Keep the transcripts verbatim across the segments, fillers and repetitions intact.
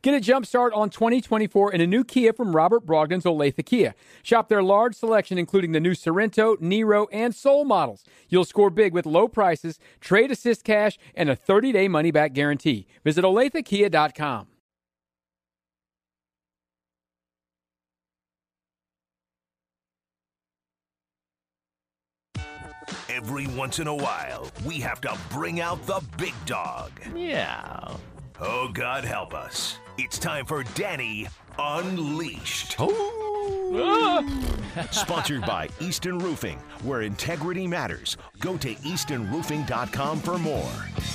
Get a jump start on twenty twenty-four in a new Kia from Robert Brogdon's Olathe Kia. Shop their large selection, including the new Sorrento, Nero, and Soul models. You'll score big with low prices, trade assist cash, and a thirty-day money-back guarantee. Visit olathe kia dot com. Every once in a while, we have to bring out the big dog. Yeah. Oh, God help us. It's time for Danny Unleashed. Sponsored by Easton Roofing, where integrity matters. Go to easton roofing dot com for more.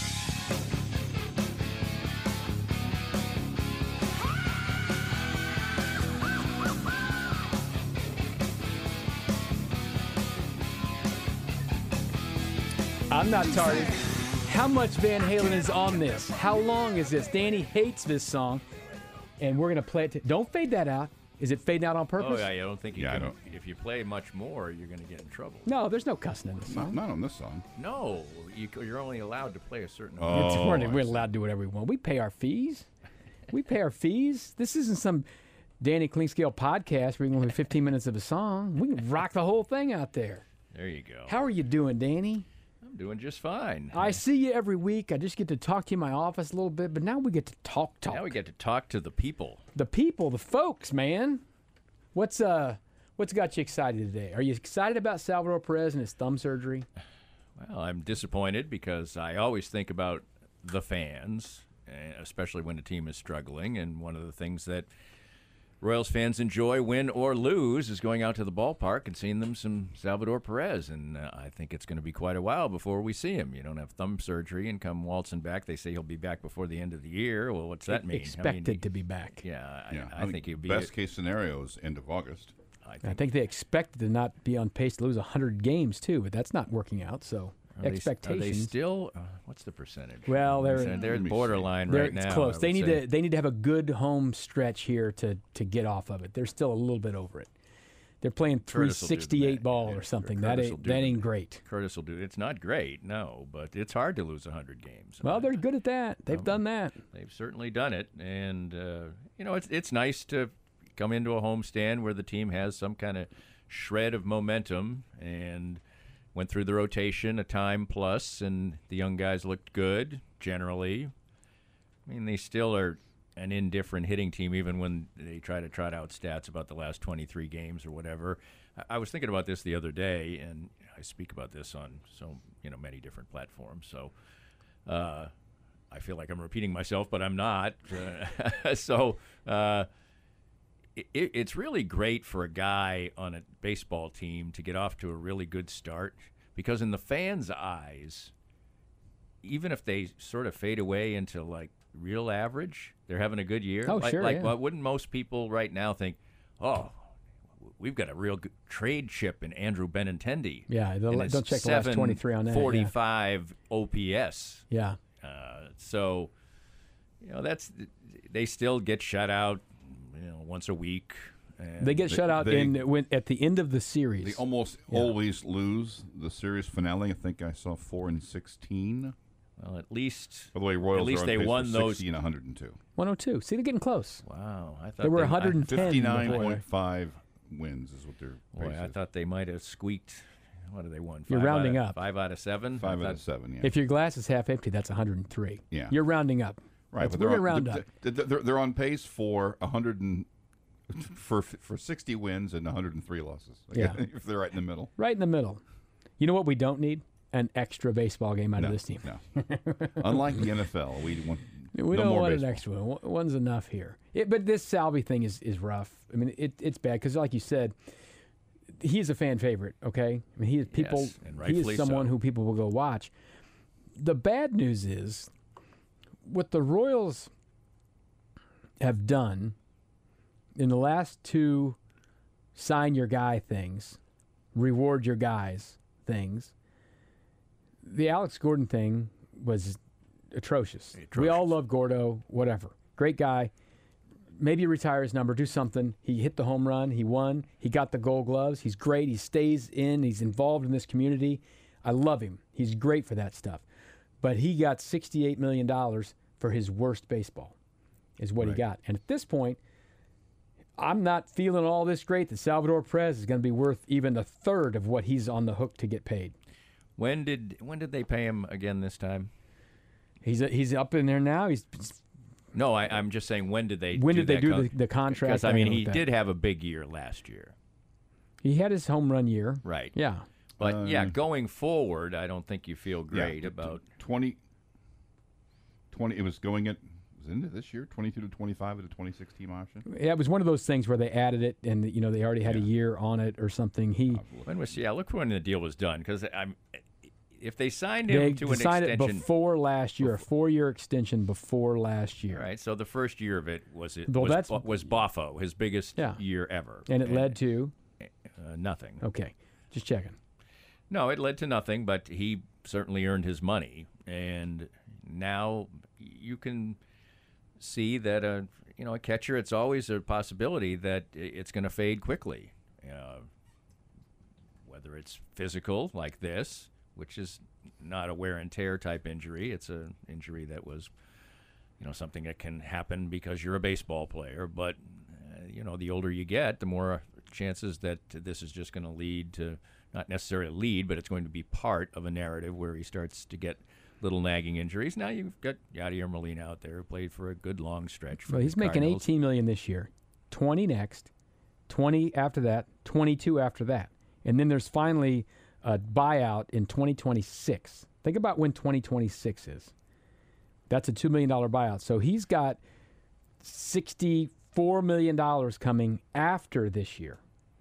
I'm not tardy. How much Van Halen is on this? How long is this? Danny hates this song, and we're going to play it. T- don't fade that out. Is it fading out on purpose? Oh, yeah, I don't think you Yeah, I can. don't- If you play much more, you're going to get in trouble. No, there's no cussing in this Not, song. not on this song. No, you, you're only allowed to play a certain Oh. amount. It's, we're I we're see. allowed to do whatever we want. We pay our fees. We pay our fees. This isn't some Danny Clinkscale podcast where you can only fifteen minutes of a song. We can rock the whole thing out there. There you go. How are you doing, Danny? I'm doing just fine. I see you every week. I just get to talk to you in my office a little bit, but now we get to talk, talk. Now we get to talk to the people. the people, the folks, man. What's uh, what's got you excited today? Are you excited about Salvador Perez and his thumb surgery? Well, I'm disappointed because I always think about the fans, eh, especially when the team is struggling. And one of the things that Royals fans enjoy, win or lose, is going out to the ballpark and seeing them some Salvador Perez. And uh, I think it's going to be quite a while before we see him. You don't have thumb surgery and come waltzing back. They say he'll be back before the end of the year. Well, what's that mean? Expected I mean, to be back. Yeah, I, Yeah, I, think he'll be. best case scenario is end of August. I I think, think they expected to not be on pace to lose one hundred games, too, but that's not working out. So are they, expectations. Are they still? Uh, what's the percentage? Well, they're- they're, they're Let me borderline They're- right now. it's close. I They would need say. to they need to have a good home stretch here to to get off of it. They're still a little bit over it. They're playing three Curtis will do the sixty-eight math. ball Yeah, or something. That Curtis will ain't do that the ain't math. great. Curtis will do it. It's not great, no, but it's hard to lose one hundred games. Well, Uh, they're good at that. They've Um, done that. They've certainly done it, and uh, you know it's it's nice to come into a homestand where the team has some kind of shred of momentum and went through the rotation a time plus, and the young guys looked good generally. I mean, they still are an indifferent hitting team, even when they try to trot out stats about the last twenty-three games or whatever. I, I was thinking about this the other day, and I speak about this on so you know many different platforms. So. Uh, I feel like I'm repeating myself, but I'm not. Uh, so uh, it, it's really great for a guy on a baseball team to get off to a really good start because in the fans' eyes, even if they sort of fade away into like real average, they're having a good year. Oh, like, sure, Like, yeah. well, wouldn't most people right now think, oh, we've got a real good trade chip in Andrew Benintendi. Yeah, the- and his don't check the last twenty-three on that, yeah. forty-five O P S. Yeah. Uh, so, you know, that's they still get shut out, you know, once a week. And They get They- shut out they- in when at the end of the series. They almost Yeah. always lose the series finale. I think I saw four and sixteen. well, at least By the way, Royals at least are on they pace won for those. sixty and one hundred and two. one oh two. See, they're getting close. Wow, I thought They were they, one hundred ten Fifty-nine before. point five wins is what their I, boy, pace I is. thought they might have squeaked. What have they won? You're Five out rounding of- up. Five out of seven. Five I out thought- of seven. Yeah. If your glass is half empty, that's one hundred three. Yeah. You're rounding up. Right, That's- but they're we're on, gonna round th- up. th- th- they're, they're on pace for one hundred and for for sixty wins and one hundred and three losses. Yeah. if they're right in the middle. Right in the middle. You know what we don't need? An extra baseball game out no, of this team. no. Unlike the N F L, we want We no don't more want baseball. an extra one. One- One's enough here. It, but this Salvi thing is, is rough. I mean, it, it's bad because, like you said, he is a fan favorite. Okay, I mean, he is people. Yes, and he rightfully is someone so. who people will go watch. The bad news is what the Royals have done in the last two sign your guy things, reward your guys things. The Alex Gordon thing was atrocious. We all love Gordo, whatever. Great guy. Maybe retire his number, do something. He hit the home run. He won. He got the gold gloves. He's great. He stays in. He's involved in this community. I love him. He's great for that stuff. But he got sixty-eight million dollars for his worst baseball. is what Right. he got. And at this point, I'm not feeling all this great that Salvador Perez is going to be worth even a third of what he's on the hook to get paid. When did when did they pay him again this time? He's he's up in there now. He's No, I, I'm just saying, when did they when do did they that do con- the, the contract? Because, I mean, know he that. did have a big year last year. He had his home run year. Right. Yeah. But, yeah, Uh, going forward, I don't think you feel great Yeah, t- about twenty, twenty. It was going at was it into this year twenty-two to twenty-five with a twenty-six team option. Yeah, it was one of those things where they added it, and you know they already had a Yeah. year on it or something. He when was yeah. Look when the deal was done, because I'm if they signed him they to an signed it extension, before last year, a four-year extension before last year, right? So the first year of it was it Well, was, that's- Bo- was Boffo, his biggest Yeah. year ever, and it led to uh, nothing. okay, just checking. No, it led to nothing, but he certainly earned his money, and now you can see that a you know a catcher. It's always a possibility that i- it's going to fade quickly, uh, whether it's physical like this, which is not a wear and tear type injury. It's an injury that was, you know, something that can happen because you're a baseball player. But uh, you know, the older you get, the more chances that this is just going to lead to. Not necessarily lead, but it's going to be part of a narrative where he starts to get little nagging injuries. Now you've got Yadier Molina out there who played for a good long stretch. For Well, the he's making Cardinals. eighteen million dollars this year, twenty next, twenty after that, twenty-two after that, and then there's finally a buyout in twenty twenty-six. Think about when twenty twenty-six is. That's a two million dollars buyout. So he's got sixty-four million dollars coming after this year,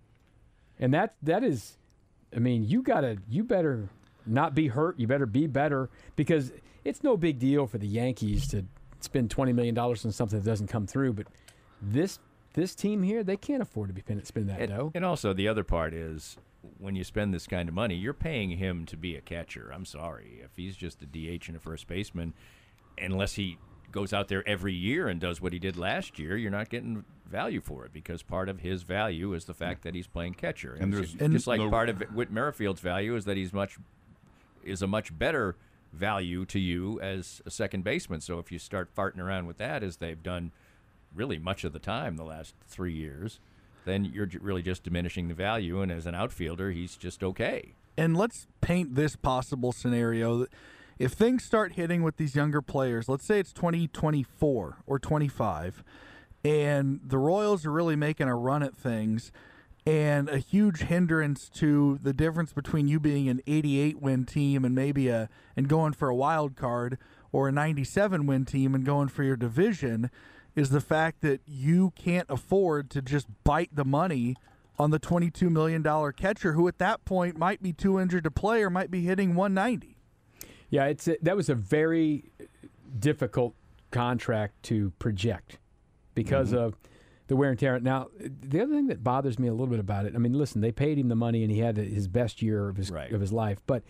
and that that is. I mean, you gotta, you better not be hurt. You better be better, because it's no big deal for the Yankees to spend twenty million dollars on something that doesn't come through. But this this team here, they can't afford to be spending spend that And, dough. and also the other part is when you spend this kind of money, you're paying him to be a catcher. I'm sorry. If he's just a D H and a first baseman, unless he goes out there every year and does what he did last year, you're not getting value for it, because part of his value is the fact that he's playing catcher. And it's there's just, and just like no- part of Whit Merrifield's value is that he's much is a much better value to you as a second baseman. So if you start farting around with that, as they've done really much of the time the last three years, then you're j- really just diminishing the value. And as an outfielder, he's just okay. And let's paint this possible scenario. If things start hitting with these younger players, let's say it's twenty twenty-four or twenty-five, and the Royals are really making a run at things, and a huge hindrance to the difference between you being an eighty-eight win team and maybe a and going for a wild card, or a ninety-seven win team and going for your division, is the fact that you can't afford to just bite the money on the twenty-two million dollars catcher, who at that point might be too injured to play or might be hitting one ninety. Yeah, it's a, that was a very difficult contract to project because of the wear and tear. Now, the other thing that bothers me a little bit about it, I mean, listen, they paid him the money and he had his best year of his Right. of his life, but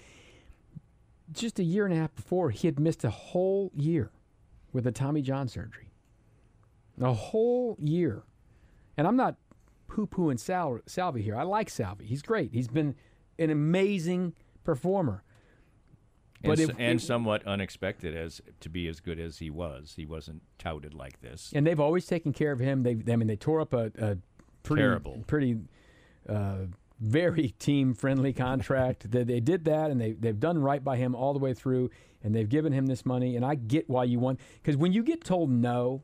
just a year and a half before, he had missed a whole year with a Tommy John surgery. A whole year. And I'm not poo-pooing Sal- Salvi here. I like Salvi. He's great. He's been an amazing performer. And, But s- if- and if- somewhat unexpected as to be as good as he was. He wasn't touted like this. And they've always taken care of him. They, I mean, they tore up a, a pretty, Terrible. pretty, uh, very team-friendly contract. they, they did that, and they they've done right by him all the way through, and they've given him this money. And I get why you want, because when you get told no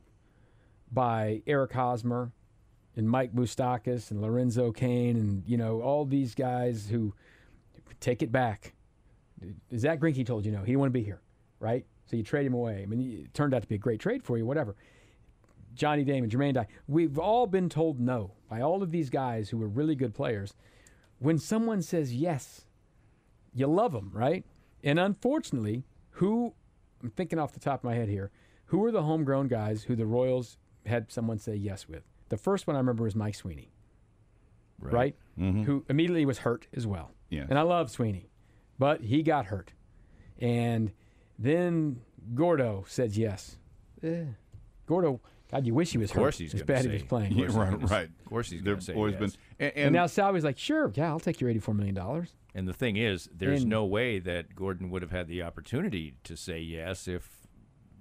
by Eric Hosmer and Mike Boustakis and Lorenzo Cain and you know all these guys who take it back. Zach Greinke told you no. He didn't want to be here, right? So you trade him away. I mean, it turned out to be a great trade for you, whatever. Johnny Damon, Jermaine Dye. We've all been told no by all of these guys who were really good players. When someone says yes, you love them, right? And unfortunately, who, I'm thinking off the top of my head here, who are the homegrown guys who the Royals had someone say yes with? The first one I remember was Mike Sweeney, right? Who immediately was hurt as well. Yes. And I love Sweeney. But he got hurt. And then Gordo said yes. Eh. Gordo, God, you wish he was Of course hurt he's as gonna bad say. as he was playing. Yeah, course he's right, gonna- right. of course he's There've gonna say always yes. been, and, And and now Salvi's like, sure, yeah, I'll take your eighty-four million dollars. And the thing is, there's And- no way that Gordon would have had the opportunity to say yes if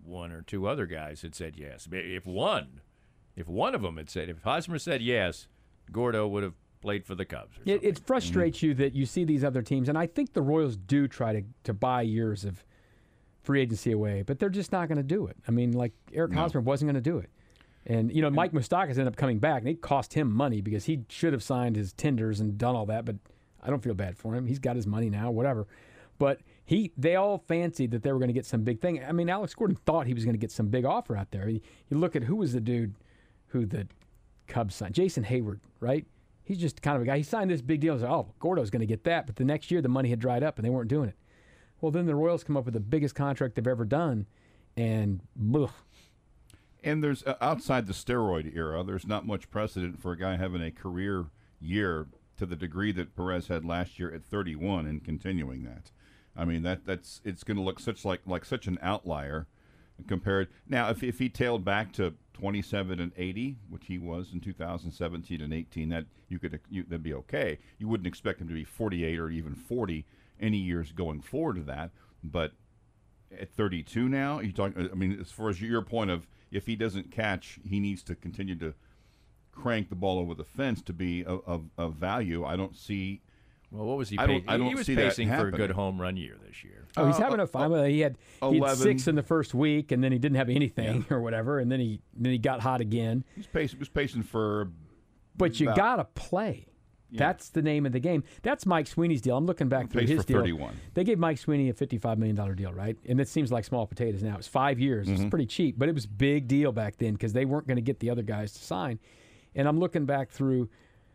one or two other guys had said yes. If one, if one of them had said, if Hosmer said yes, Gordo would have played for the Cubs. Or It, something. it frustrates you that you see these other teams, and I think the Royals do try to, to buy years of free agency away, but they're just not going to do it. I mean, like Eric No. Hosmer wasn't going to do it. And, you know, Mike Moustakas ended up coming back, and it cost him money because he should have signed his tenders and done all that, but I don't feel bad for him. He's got his money now, whatever. But he, they all fancied that they were going to get some big thing. I mean, Alex Gordon thought he was going to get some big offer out there. You, you look at who was the dude who the Cubs signed, Jason Hayward, right? He's just kind of a guy. He signed this big deal. It's like, oh, Gordo's going to get that. But the next year, the money had dried up, and they weren't doing it. Well, then the Royals come up with the biggest contract they've ever done, and blech. And there's uh, outside the steroid era, there's not much precedent for a guy having a career year to the degree that Perez had last year at thirty-one and continuing that. I mean, that that's it's going to look such like like such an outlier compared. Now, if if he tailed back to twenty-seven and eighty, which he was in two thousand seventeen and eighteen, that you could you, that'd be okay. You wouldn't expect him to be forty-eight or even forty any years going forward to that. But at thirty-two now, you talk. I mean, as far as your point of if he doesn't catch, he needs to continue to crank the ball over the fence to be of, of, of value. I don't see. Well, what was he? I don't- pa- I don't he was see that pacing for a happening. good home run year this year. Oh, he's Uh, having a fine. uh, he had he had eleven. six in the first week, and then he didn't have anything or whatever, and then he then he got hot again. He's pacing. Was pacing for. But you About- got to play. Yeah. That's the name of the game. That's Mike Sweeney's deal. I'm looking back through Paced his for deal. thirty-one. They gave Mike Sweeney a fifty-five million dollars deal, right? And it seems like small potatoes now. It's five years. Mm-hmm. It's pretty cheap, but it was a big deal back then because they weren't going to get the other guys to sign. And I'm looking back through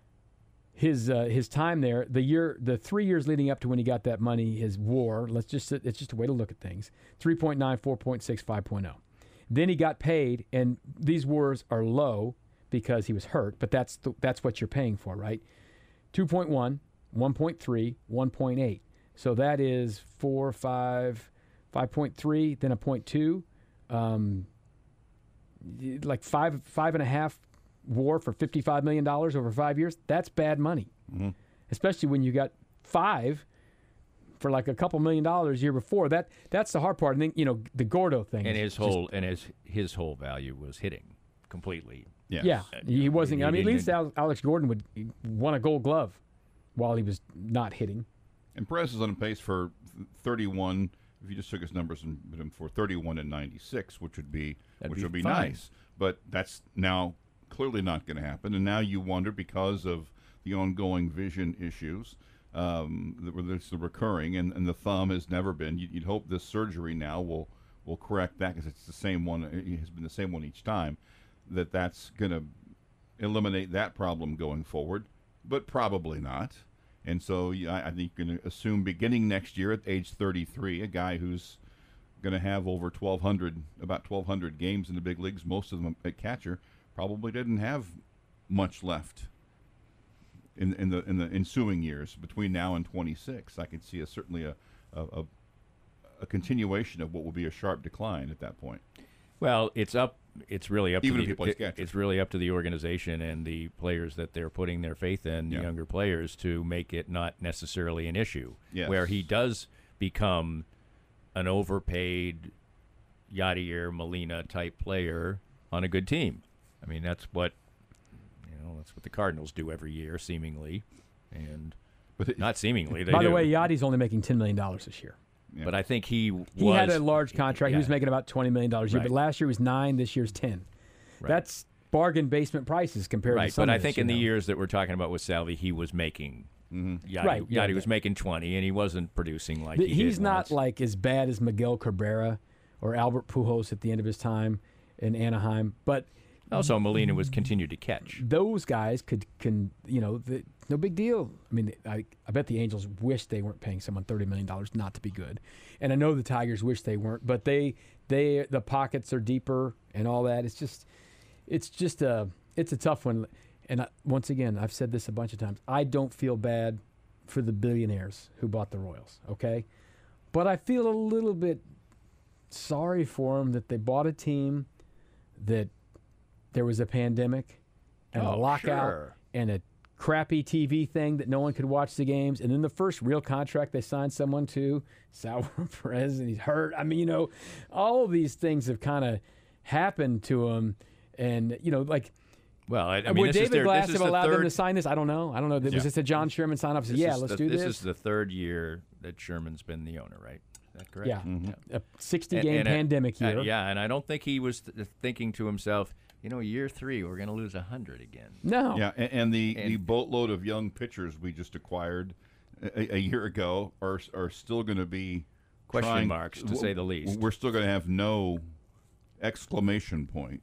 his uh, his time there. The year, the three years leading up to when he got that money, his WAR. Let's just it's just a way to look at things. three point nine, four point six, five point oh. Then he got paid, and these WARs are low because he was hurt. But that's the, that's what you're paying for, right? two point one, one point three, one point eight. So that is four, five, five point three, then a point two, um, like five, five and a half WAR for fifty-five million dollars over five years. That's bad money, Mm-hmm. especially when you got five for like a couple million dollars year before. That that's the hard part. And then you know the Gordo thing. And is his just- whole and his his whole value was hitting completely. Yes. yeah, he wasn't. He I mean, at didn't- least Al- Alex Gordon would won a Gold Glove while he was not hitting. And Perez is on pace for thirty-one. If you just took his numbers and put him for thirty-one and ninety-six, which would be That'd which be would be fine. nice. But that's now clearly not going to happen. And now you wonder because of the ongoing vision issues. Um, that there's the recurring, and, and the thumb has never been. You'd, you'd hope this surgery now will will correct that because it's the same one. It has been the same one each time. That that's going to eliminate that problem going forward, but probably not. And so yeah, I I think you're going to assume beginning next year at age thirty-three, a guy who's going to have over twelve hundred, about twelve hundred games in the big leagues, most of them at catcher, probably didn't have much left in in the in the ensuing years between now and twenty-six. I could see a certainly a a, a a continuation of what will be a sharp decline at that point. Well, it's up. It's really up Even to if he the. plays it- catcher. it's really up to the organization and the players that they're putting their faith in, the Yeah. younger players, to make it not necessarily an issue. Yes. Where he does become an overpaid Yadier Molina type player on a good team. I mean, that's what you know. That's what the Cardinals do every year, seemingly, and But it, not seemingly. They By the do. way, Yachty's only making ten million dollars this year. yeah. But I think he He was, had a large contract. yeah. He was making about twenty million dollars a year, Right. but last year was nine. This year's ten. Right. That's bargain basement prices compared right. to some But I of think this, in you the know. years that we're talking about with Salvi, he was making. Mm-hmm. Yachty, Right, yeah, Yachty was yeah. making twenty, and he wasn't producing like The- he he's did not once. like as bad as Miguel Cabrera or Albert Pujols at the end of his time in Anaheim, but Also, Molina was continued to catch. those guys could can you know the, no big deal. I mean, I I bet the Angels wish they weren't paying someone thirty million dollars not to be good, and I know the Tigers wish they weren't, but they they the pockets are deeper and all that. It's just it's just a it's a tough one. And I, once again, I've said this a bunch of times. I don't feel bad for the billionaires who bought the Royals, okay? But I feel a little bit sorry for them that they bought a team that there was a pandemic and a Oh, lockout sure. and a crappy T V thing that no one could watch the games, and then the first real contract they signed someone to, Salvador Perez, and he's hurt. I mean, you know, all of these things have kind of happened to him, and you know, like. Well, I, I mean, would this David is their, Glass this is have the allowed third, them to sign this? I don't know. I don't know. Was Yeah. this a John Sherman sign off? Said, this yeah, is let's the, do this. this. This is the third year that Sherman's been the owner, right? Is that correct? Yeah, Mm-hmm. a sixty-game And- and, uh, pandemic uh, year. yeah, and I don't think he was th- thinking to himself, you know, year three, we're going to lose one hundred again. No. Yeah, and, and the, the And- boatload of young pitchers we just acquired a, a year ago are are still going to be Question trying- marks, to say the least. We're still going to have no exclamation point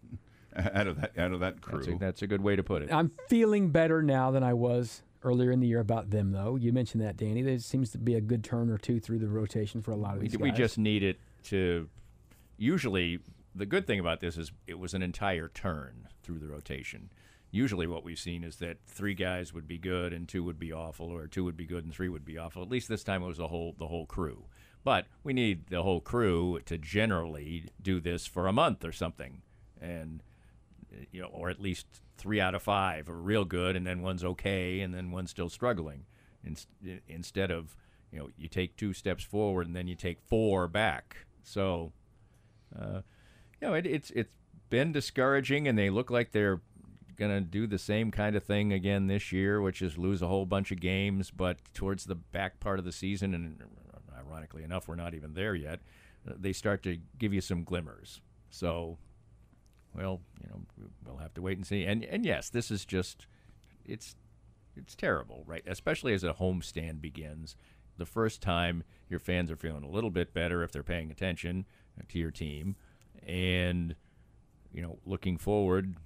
out of that out of that crew. That's a, that's a good way to put it. I'm feeling better now than I was earlier in the year about them, though. You mentioned that, Danny. There seems to be a good turn or two through the rotation for a lot of We, these we guys. just need it to. Usually, the good thing about this is it was an entire turn through the rotation. Usually, what we've seen is that three guys would be good and two would be awful, or two would be good and three would be awful. At least this time it was the whole the whole crew. But we need the whole crew to generally do this for a month or something, and you know, or at least three out of five are real good, and then one's okay, and then one's still struggling. In, instead of, you know, you take two steps forward and then you take four back. So, uh, you know, it, it's it's been discouraging, and they look like they're going to do the same kind of thing again this year, which is lose a whole bunch of games. But towards the back part of the season, and ironically enough, we're not even there yet, they start to give you some glimmers. So, well, you know, we'll have to wait and see. And and yes, this is just, it's it's terrible, right? Especially as a homestand begins. The first time your fans are feeling a little bit better if they're paying attention to your team, and you know, looking forward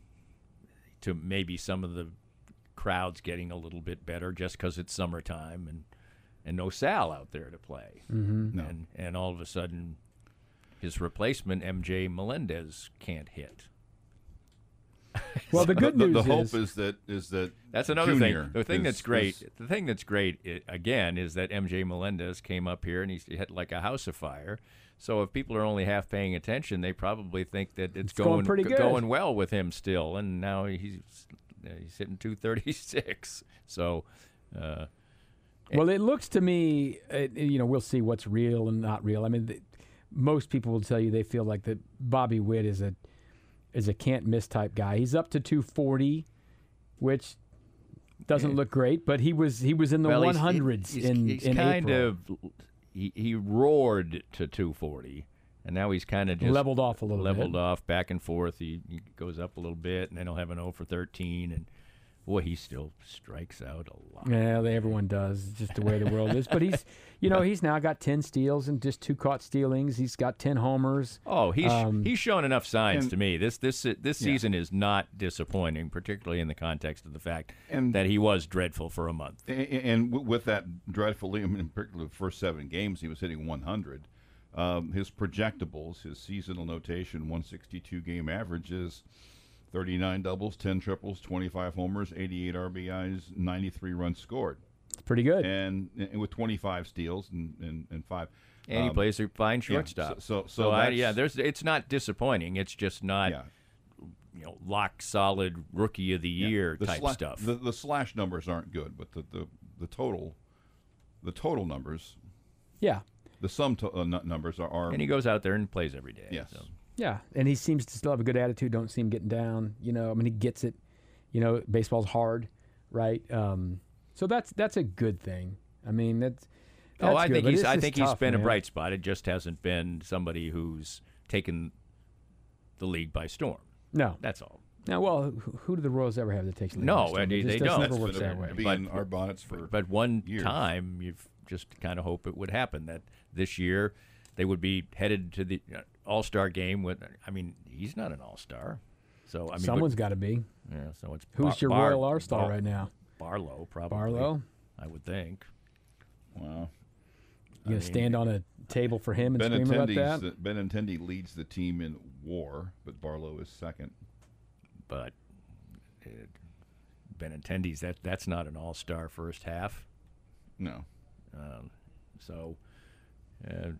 to maybe some of the crowds getting a little bit better just because it's summertime and and no Sal out there to play, Mm-hmm. No. and and all of a sudden his replacement M J Melendez can't hit. Well, the good the, news the hope is, is that is that That's another Junior thing. The thing is- that's great, is- the thing that's great i- again is that M J Melendez came up here and he's, he had like a house of fire. So if people are only half paying attention, they probably think that it's, It's going pretty g- good. going well with him still. And now he's he's hitting two thirty-six. So, uh, well, it looks to me, uh, you know, we'll see what's real and not real. I mean, the, most people will tell you they feel like that Bobby Witt is a is a can't miss type guy. He's up to two forty, which doesn't Yeah. look great, but he was he was in the well, one he's- hundreds he's, in he's in kind April. of he, he roared to two forty, and now he's kind of just Leveled off a little leveled bit. off back and forth. He, he goes up a little bit, and then he'll have an oh for thirteen, and boy, he still strikes out a lot. Yeah, they, everyone does. It's just the way the world is. But he's, you know, he's now got ten steals and just two caught stealings. He's got ten homers. Oh, he's Um, he's shown enough signs and- to me. This this this Yeah. season is not disappointing, particularly in the context of the fact And- that he was dreadful for a month. A- a- And w- with that dreadful, I mean, in particular, the first seven games, he was hitting one hundred. Um, his projectables, his seasonal notation, one sixty-two game average is thirty-nine doubles, ten triples, twenty-five homers, eighty-eight R B Is, ninety-three runs scored, It's pretty good. and, and with twenty-five steals and, and, and five. And he Um, plays a fine yeah, shortstop. so- so- so so I, that's- yeah, there's it's not disappointing. It's just not Yeah. you know lock solid rookie of the Yeah. year The type sla- stuff. The, the slash numbers aren't good, but the, the, the total, the total numbers, Yeah. the sum to, uh, nu- numbers are, are and he goes out there and plays every day. yes. so. Yeah, and he seems to still have a good attitude. Don't see him getting down. You know, I mean, he gets it. You know, baseball's hard, right? Um, so that's that's a good thing. I mean, that's. that's Oh, I good, think but he's it's I just think he's tough, been a man. bright spot. It just hasn't been somebody who's taken the league by storm. No, That's all. now, well, who, who do the Royals ever have that takes? the lead No, by storm? and It they just don't. Never That's works been that a- way. be But- in our bonnets for But one years. time, you've just kind of hope it would happen that this year they would be headed to the uh, All-Star game. With, I mean, he's not an All-Star, so I mean, Someone's got to be. but, yeah. So it's Who's Bar- your Bar- Royal All-Star Bar- right now? Barlow, probably. Barlow. I would think. Wow. You gonna stand on a table for him and scream about Benintendi's that? the- Benintendi leads the team in WAR, but Barlow is second. But uh, Benintendi's that that's not an All-Star first half. No. Um, so uh,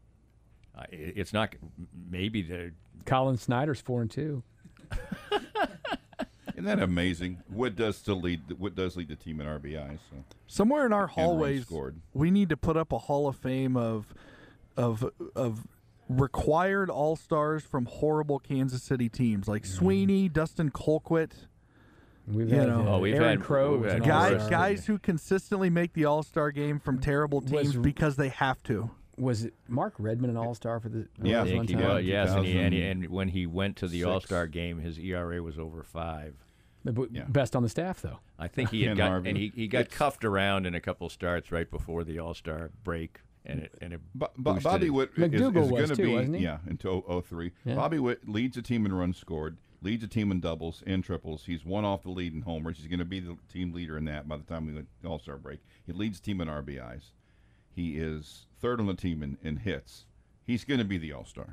I, it's not maybe the Colin Snyder's four and two. Isn't that amazing? Wood does still lead. Wood does lead the team in R B Is. So. Somewhere in our runs hallways, scored. we need to put up a Hall of Fame of of of required All Stars from horrible Kansas City teams like Sweeney, Dustin Colquitt. We've You had know. uh, Oh, we've Aaron had- Crow we've was had an Guys, all-star. guys who consistently make the All Star game from terrible teams Was- because they have to. Was it Mark Redmond an all-star for the Yeah, I Royals think one he time? was, yes, and, he, and, he, two thousand and when he went to the six. All-Star game, his E R A was over five. The b- Yeah. Best on the staff, though. I think he had Ken got Harvey. and he, he got It's- cuffed around in a couple starts right before the All-Star break, and it and it Bo- Bo- boosted Bobby it. Witt is, McDougal is was going to too, be wasn't he? yeah until oh three. Yeah. Bobby Witt leads the team in runs scored, leads the team in doubles and triples. He's one off the lead in homers. He's going to be the team leader in that by the time we get the All Star break. He leads the team in R B Is. He is third on the team in, in hits. He's going to be the All Star.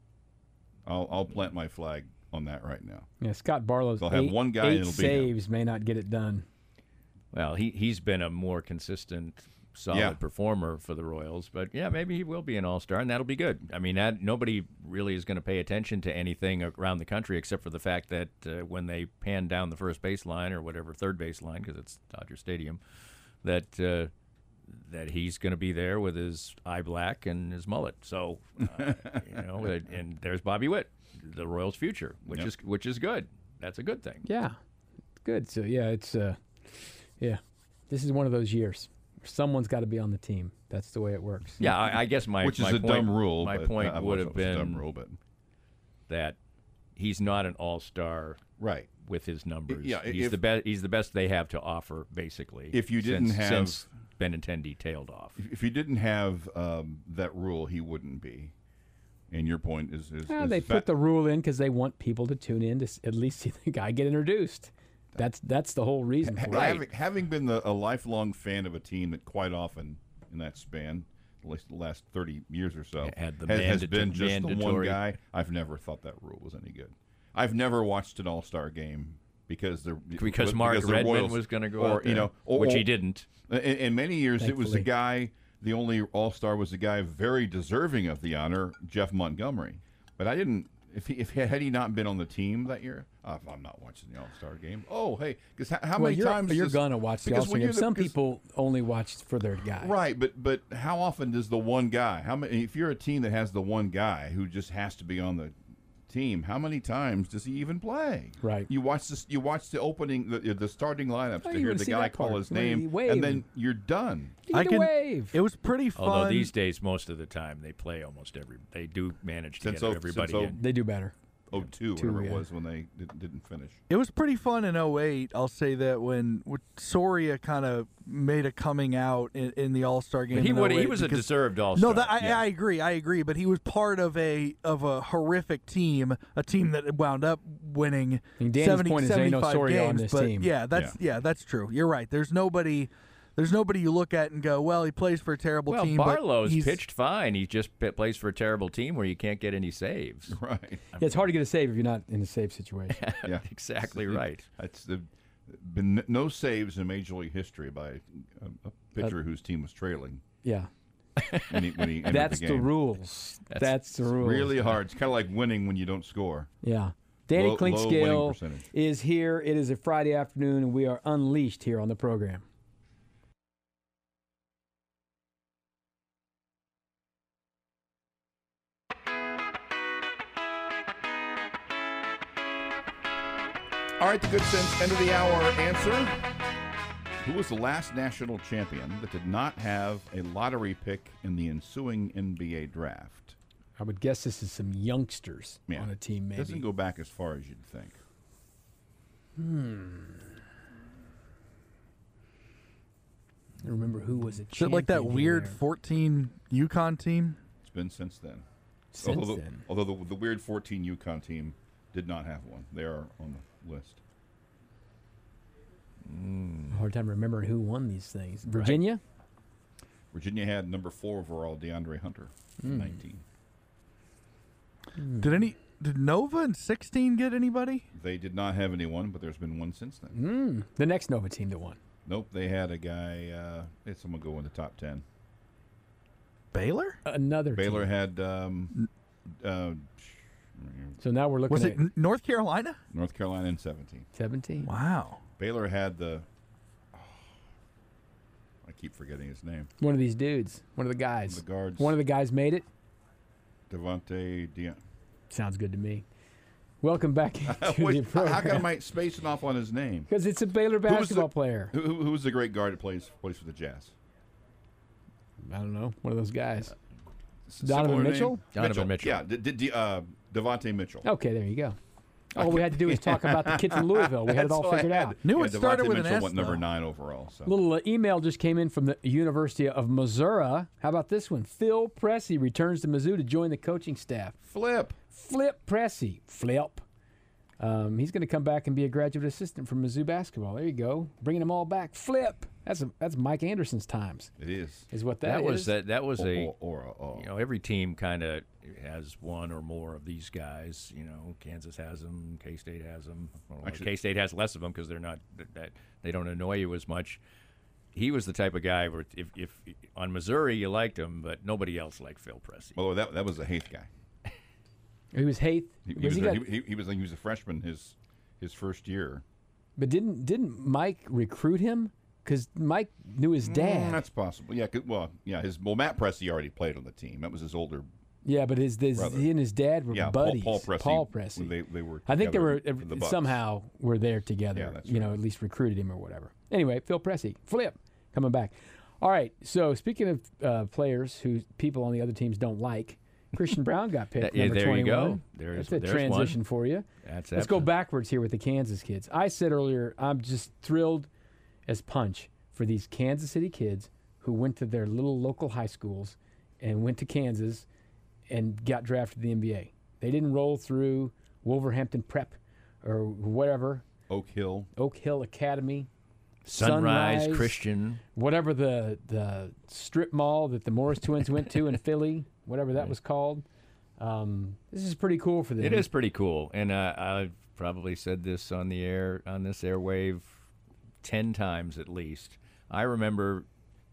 I'll I'll plant my flag on that right now. Yeah, Scott Barlow's They'll have eight, one guy and eight it'll be him. saves may not get it done. Well, he he's been a more consistent, solid Yeah. performer for the Royals, but yeah, maybe he will be an All-Star, and that'll be good. I mean, that, nobody really is going to pay attention to anything around the country except for the fact that uh, when they pan down the first base line or whatever third base line, because it's Dodger Stadium, that uh, that he's going to be there with his eye black and his mullet. So, uh, you know, and, and there's Bobby Witt, the Royals' future, which Yep. is which is good. That's a good thing. Yeah, good. So yeah, it's uh, yeah, this is one of those years. Someone's got to be on the team. That's the way it works. Yeah, I, I guess my Which my is a point, dumb rule. My but point I would was- have it was a dumb been rule, but that he's not an all-star right. with his numbers. Yeah, he's if- the best. He's the best they have to offer, basically. If you didn't since, have- since Benintendi tailed off. If, if you didn't have um, that rule, he wouldn't be. And your point is, is, Well, is they fa- put the rule in because they want people to tune in to s- at least see the guy get introduced. That's that's the whole reason for Ha- it. having, having been the, a lifelong fan of a team that quite often in that span, at least the last thirty years or so, Had the has, has mandata- been just the one mandatory- guy. I've never thought that rule was any good. I've never watched an All-Star game because the Because Mark the Redmond Royals- was going to go or, out there, you know, or, which or- he didn't. In, in many years, it was the Thankfully. guy. The only All-Star was the guy very deserving of the honor, Jeff Montgomery. But I didn't. If he, if he, had he not been on the team that year, uh, I'm not watching the All-Star game. Oh, hey, because how, how well, many you're, times you're does- gonna watch the because All-Star when game. you're the- Some because- people only watch for their guy. Right, but but how often does the one guy? How many? If you're a team that has the one guy who just has to be on the team, how many times does he even play? Right. You watch this. You watch the opening, the, the starting lineups Oh, to you hear wanna the see guy that call part. his You wanna name, wave. and then you're done. You I need can. to wave. It was pretty fun. Although these days, most of the time, they play almost every. They do manage to Since get oh- everybody since oh- in. They do better. Oh, two, Two, whatever yeah. it was when they did, didn't finish. It was pretty fun in oh eight. I'll say that when, when Soria kind of made a coming out in, in the All Star game. But he in would. He oh eight was a because- deserved all-star. No, that, I, yeah. I agree. I agree. But he was part of a of a horrific team, a team that wound up winning mean, Danny's seventy, point is there ain't no seventy-five Soria on games. this but team. yeah, that's yeah. that's true. You're right. There's nobody. There's nobody you look at and go, well, he plays for a terrible well, team. Barlow's but he's, pitched fine. He just p- plays for a terrible team where you can't get any saves. Right. Yeah, it's hard to get a save if you're not in a save situation. Yeah. Exactly It- right. That's the been no saves in Major League history by a, a pitcher whose team was trailing Yeah, when he, when he entered that's the the, game. rules. That's, That's the rules. Really hard. It's kind of like winning when you don't score. Yeah. Danny Low- low winning Clinkscale percentage. is here. It is a Friday afternoon, and we are unleashed here on the program. All right, the good sense end of the hour answer. Who was the last national champion that did not have a lottery pick in the ensuing N B A draft? I would guess this is some youngsters Yeah. on a team, maybe. Doesn't go back as far as you'd think. I remember who was a is it champion like that weird here. fourteen UConn team? It's been since then. Since although the, then. although the, the weird fourteen UConn team did not have one. They are on the list. Hard time remembering who won these things. Virginia? Virginia had number four overall DeAndre Hunter, Hmm. nineteen. Did any? Did Nova in sixteen get anybody? They did not have anyone, but there's been one since then. Mm, the next Nova team that won. Nope, they had a guy. Uh, had someone go in the top ten. Baylor? Another Baylor team. had um, uh, So now we're looking Was at it N- North Carolina? North Carolina in seventeen. seventeen. Wow. Baylor had the. Oh, I keep forgetting his name. One of these dudes. One of the guys. The guards. One of the guys made it. Devontae Dion. Sounds good to me. Welcome back to the Wait, program. how come I'm spacing off on his name? Because it's a Baylor basketball the, player. Who, who, who's the great guard that plays plays for the Jazz? I don't know. One of those guys. S- Donovan similar name? Mitchell? Donovan Mitchell. Yeah, D- D- D- uh, Devontae Mitchell. Okay, there you go. All we had to do was talk about the kid from Louisville. We had it all That's all I figured had. out. Knew Yeah, it started Devontae with an Mitchell S, went number though. nine overall. So. Little uh, email just came in from the University of Missouri. How about this one? Phil Pressey returns to Mizzou to join the coaching staff. Flip. Flip Pressey. Flip. Um, he's going to come back and be a graduate assistant for Mizzou basketball. There you go. Bringing them all back. Flip. That's a, that's Mike Anderson's times. It is. Is what that, That was is. that. That was a. Or, or, or, You know, every team kind of has one or more of these guys. You know, Kansas has them, K-State has them. Well, Actually- K-State has less of them because they're not that they don't annoy you as much. He was the type of guy where if, if on Missouri you liked him, but nobody else liked Phil Pressey. Well, that that was the Haith guy. He was Haith. He, he Was was he a, got- he, he was he was a freshman his his first year. but didn't didn't Mike recruit him? Because Mike knew his dad. Mm, that's possible. Yeah. 'cause- Well, yeah. His well, Matt Pressey already played on the team. That was his older. yeah, but his, his Brother. he and his dad were Yeah, Paul, buddies. Paul Pressey. Paul Pressey. They they were. I think they were together uh, for the Bucks. somehow were there together. Yeah, that's you know, right. at least recruited him or whatever. Anyway, Phil Pressey, flip, coming back. All right. So speaking of uh, players who people on the other teams don't like, Christian Brown got picked. Yeah, number there you go. twenty-one. There's- That's a there's transition one. for you. That's Let's go absolute- backwards here with the Kansas kids. I said earlier, I'm just thrilled as punch for these Kansas City kids who went to their little local high schools and went to Kansas and got drafted to the N B A. They didn't roll through Wolverhampton Prep or whatever, Oak Hill. Oak Hill Academy, Sunrise, Sunrise. Christian. whatever the the strip mall that the Morris twins went to in Philly, whatever that was called. Um, this is pretty cool for them. It is pretty cool, and uh, I've probably said this on the air on this airwave ten times at least. I remember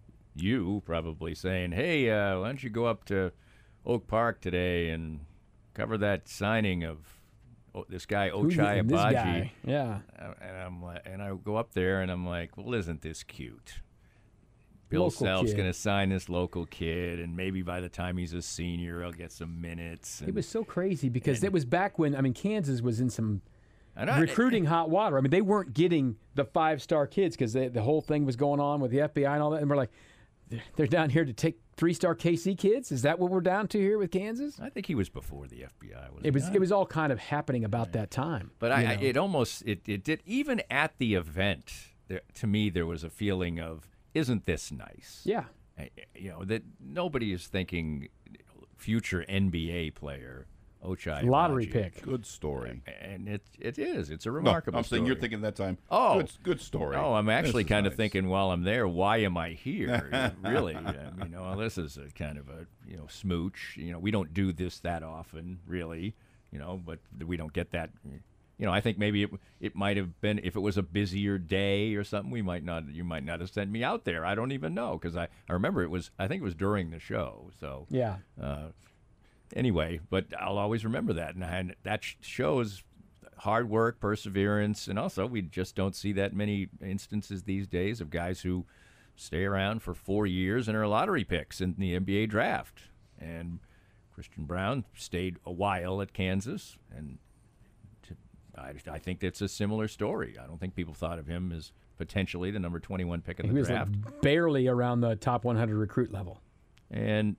you probably saying, "Hey, uh, why don't you go up to Oak Park today and cover that signing of oh, this guy Who- Ochai and this Abaji?" guy, yeah. Uh, And I'm like, and I go up there and I'm like, "Well, isn't this cute? Bill Local Self's kid. going to sign this local kid, and maybe by the time he's a senior, he'll get some minutes." It and- was so crazy because and- it was back when I mean Kansas was in some and I- recruiting hot water. I mean they weren't getting the five star kids because the whole thing was going on with the F B I and all that. And we're like, they're- they're down here to take three star K C kids. Is that what we're down to here with Kansas? I think he was before the F B I. Was It was not? it was all kind of happening about that time. But you I, I, know. it almost it, it did even at the event. There, to me, there was a feeling of, "Isn't this nice?" yeah. I- you know that nobody is thinking future N B A player Ochai Lottery Abaji. pick. Good story. and it it is. It's a No, remarkable. I'm saying story. you're thinking that time. Oh. good, good story. Oh, I'm actually This is kind of nice. thinking while I'm there, why am I here? Really, um, you know, well, this is a kind of a you know smooch. You know, we don't do this that often, really. You know, but we don't get that. You know, I think maybe it it might have been if it was a busier day or something. We might not. You might not have sent me out there. I don't even know because I I remember it was. I think it was during the show. So Yeah. uh, anyway, but I'll always remember that, and, and that sh- shows hard work, perseverance, and also we just don't see that many instances these days of guys who stay around for four years and are lottery picks in the N B A draft. And Christian Brown stayed a while at Kansas, and to, I, I think that's a similar story. I don't think people thought of him as potentially the number twenty-one pick in He the was draft. like barely around the top one hundred recruit level. And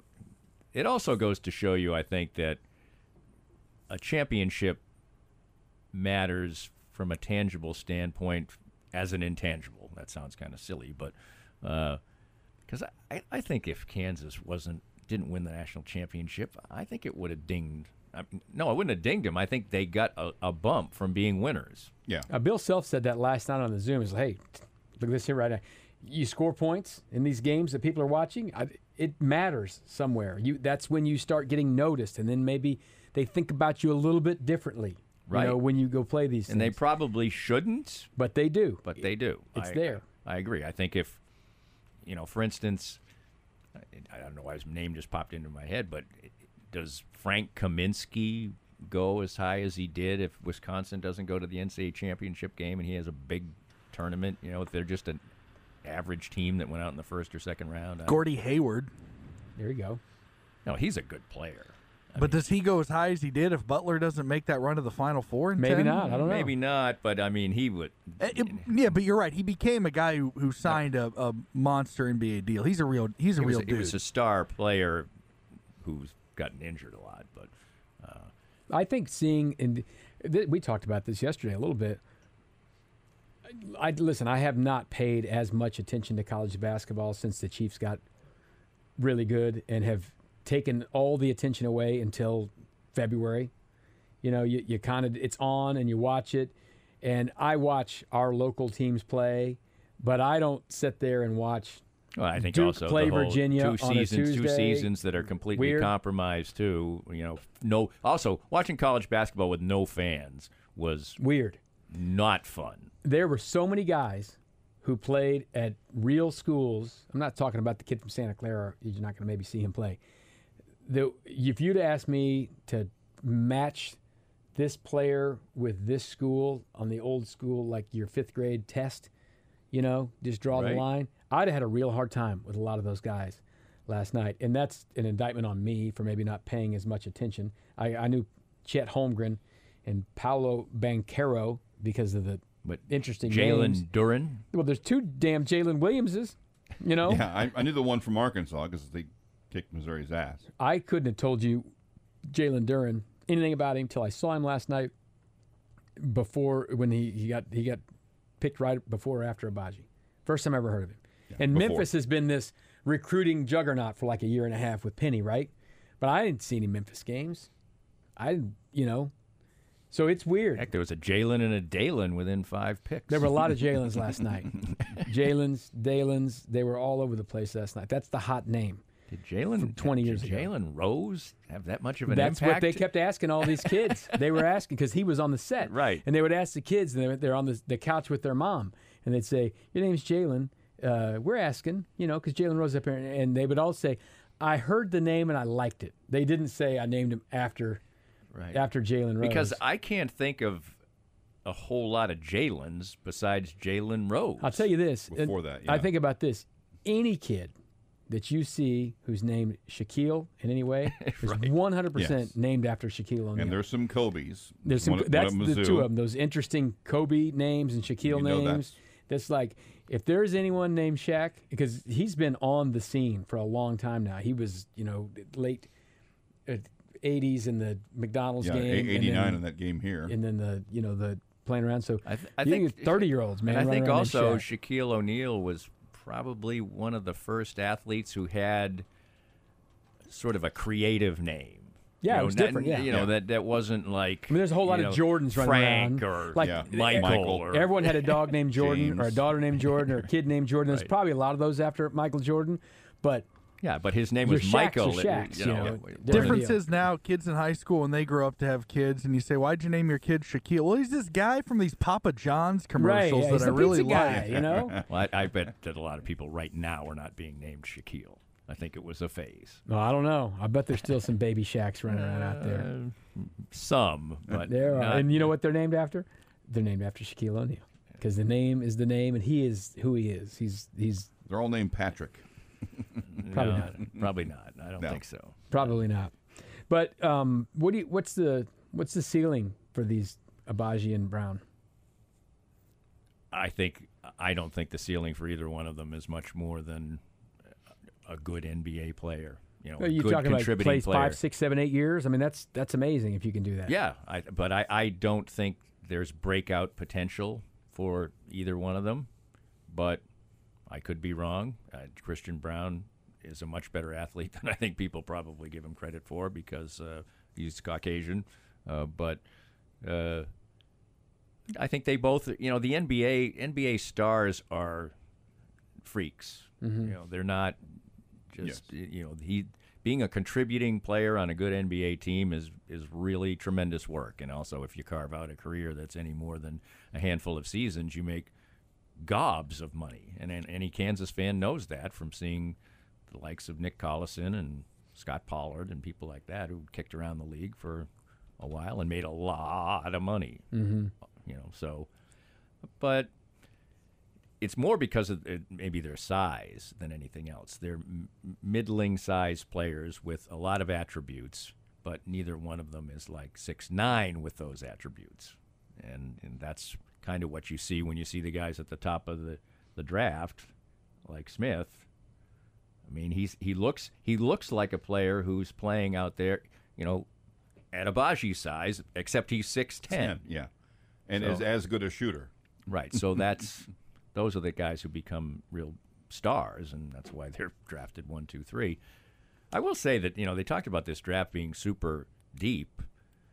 it also goes to show you, I think, that a championship matters from a tangible standpoint as an intangible. That sounds kind of silly, but because I, I think if Kansas wasn't didn't win the national championship, I think it would have dinged. I mean, no, I wouldn't have dinged him. I think they got a, a bump from being winners. Yeah. Uh, Bill Self said that last night on the Zoom. He's like, hey, look at this here right now. You score points in these games that people are watching. I, it matters somewhere. You that's when you start getting noticed, and then maybe they think about you a little bit differently. Right. You know, when you go play these And they things. probably shouldn't, but they do. but they do. It's I, there. I agree. I think if, you know, for instance, I, I don't know why his name just popped into my head, but does Frank Kaminsky go as high as he did if Wisconsin doesn't go to the N C double A championship game and he has a big tournament. You know, if they're just an average team that went out in the first or second round. I- Gordy Hayward. There you go. No, he's a good player. I But mean, does he go as high as he did if Butler doesn't make that run to the Final Four? In Maybe ten? not. I don't know. maybe not, but I mean, he would. Uh, it- yeah, but you're right. He became a guy who, who signed a, a monster N B A deal. He's a real he's a He was, real he dude. was a star player who's gotten injured a lot, but I think seeing in th- we talked about this yesterday a little bit. I listen. I have not paid as much attention to college basketball since the Chiefs got really good and have taken all the attention away until February. You know, you, you kind of it's on and you watch it, and I watch our local teams play, but I don't sit there and watch. well, I think Duke also play the whole Virginia two on a seasons, two Tuesday. seasons that are completely Weird. compromised too. You know, no. Also, watching college basketball with no fans was Weird. not fun. There were so many guys who played at real schools. I'm not talking about the kid from Santa Clara. You're not going to maybe see him play. The, if you'd asked me to match this player with this school on the old school, like your fifth grade test, you know, just draw Right. the line, I'd have had a real hard time with a lot of those guys last night. And that's an indictment on me for maybe not paying as much attention. I, I knew Chet Holmgren and Paolo Banchero because of the But interesting names. Jalen Duren, Well, there's two damn Jalen Williamses, you know? Yeah, I, I knew the one from Arkansas because they kicked Missouri's ass. I couldn't have told you Jalen Duren anything about him till I saw him last night before when he, he got he got picked right before or after Abaji. First time I ever heard of him. and before. Memphis has been this recruiting juggernaut for like a year and a half with Penny, right? But I didn't see any Memphis games. I didn't, you know. So it's weird. heck, there was a Jalen and a Dalen within five picks. There were a lot of Jalen's last night. Jalen's, Dalen's, they were all over the place last night. That's the hot name. Did Jalen twenty did years ago. Jalen Rose have that much of an That's impact? what they kept asking all these kids. They were asking because he was on the set. Right. And they would ask the kids, and they were- they're on the, the couch with their mom, and they'd say, your name's Jalen. Uh, we're asking, you know, because Jalen Rose up here. And they would all say, I heard the name and I liked it. They didn't say I named him after Right. after Jalen Rose. Because I can't think of a whole lot of Jalen's besides Jalen Rose. I'll tell you this. Before and that, I yeah. think about this. Any kid that you see who's named Shaquille in any way is Right. one hundred percent Yes. named after Shaquille O'Neal. And there's some Kobe's. There's some. One at- that's one at the Mizzou. two of them. Those interesting Kobe names and Shaquille You know names. that's- That's like if there's anyone named Shaq, because he's been on the scene for a long time now. He was, you know, late uh, eighties in the McDonald's Yeah, game, eighty-nine and then, in that game here. and then the, you know, the playing around. So I, th- I you think get thirty-year-olds, man. And I running think around also named Shaq. Shaquille O'Neal was probably one of the first athletes who had sort of a creative name. Yeah, You it know, was not- different, yeah. You know Yeah. that that wasn't like. I mean, there's a whole lot you of know, Jordans running Frank around. or Like, Yeah, Michael. Michael. Or, Everyone had a dog named Jordan or a James. daughter named Jordan or a kid named Jordan. There's Right. probably a lot of those after Michael Jordan, but yeah, but his name Your was Shaqs Michael. are it- Shaqs, you you know, know. it- Different Difference deal. is now kids in high school when they grow up to have kids, and you say, "Why'd you name your kid Shaquille?" Well, he's this guy from these Papa John's right, commercials yeah, he's that I the really pizza like. guy, you know. Well, I, I bet that a lot of people right now are not being named Shaquille. I think it was a phase. No, I don't know. I bet there's still some baby Shaqs running around out there. Uh, some, but There are, not- and you know what they're named after? They're named after Shaquille O'Neal because the name is the name, and he is who he is. He's he's They're all named Patrick. probably no, not. Probably not. I don't No. think so. probably not. But um, what do you, what's the what's the ceiling for these Abaji and Brown? I think I don't think the ceiling for either one of them is much more than a good N B A player. You know, Are a you good talking about contributing plays player. five, six, seven, eight years? I mean, that's that's amazing if you can do that. Yeah, I, but I, I don't think there's breakout potential for either one of them. But I could be wrong. Uh, Christian Brown is a much better athlete than I think people probably give him credit for because uh, he's Caucasian. Uh, but uh, I think they both, you know, the N B A N B A stars are freaks. Mm-hmm. You know, they're not just you know he being a contributing player on a good N B A team is is really tremendous work. And also, if you carve out a career that's any more than a handful of seasons, you make gobs of money. And, and any Kansas fan knows that from seeing the likes of Nick Collison and Scott Pollard and people like that who kicked around the league for a while and made a lot of money. Mm-hmm. You know, so, but it's more because of uh, maybe their size than anything else. They're m- middling-sized players with a lot of attributes, but neither one of them is like six nine with those attributes. And, and that's kind of what you see when you see the guys at the top of the, the draft, like Smith. I mean, he's he looks he looks like a player who's playing out there, you know, at Agbaji size, except he's six ten. Yeah, and So- is as good a shooter. Right. So that's those are the guys who become real stars, and that's why they're drafted one, two, three. I will say that, you know, they talked about this draft being super deep,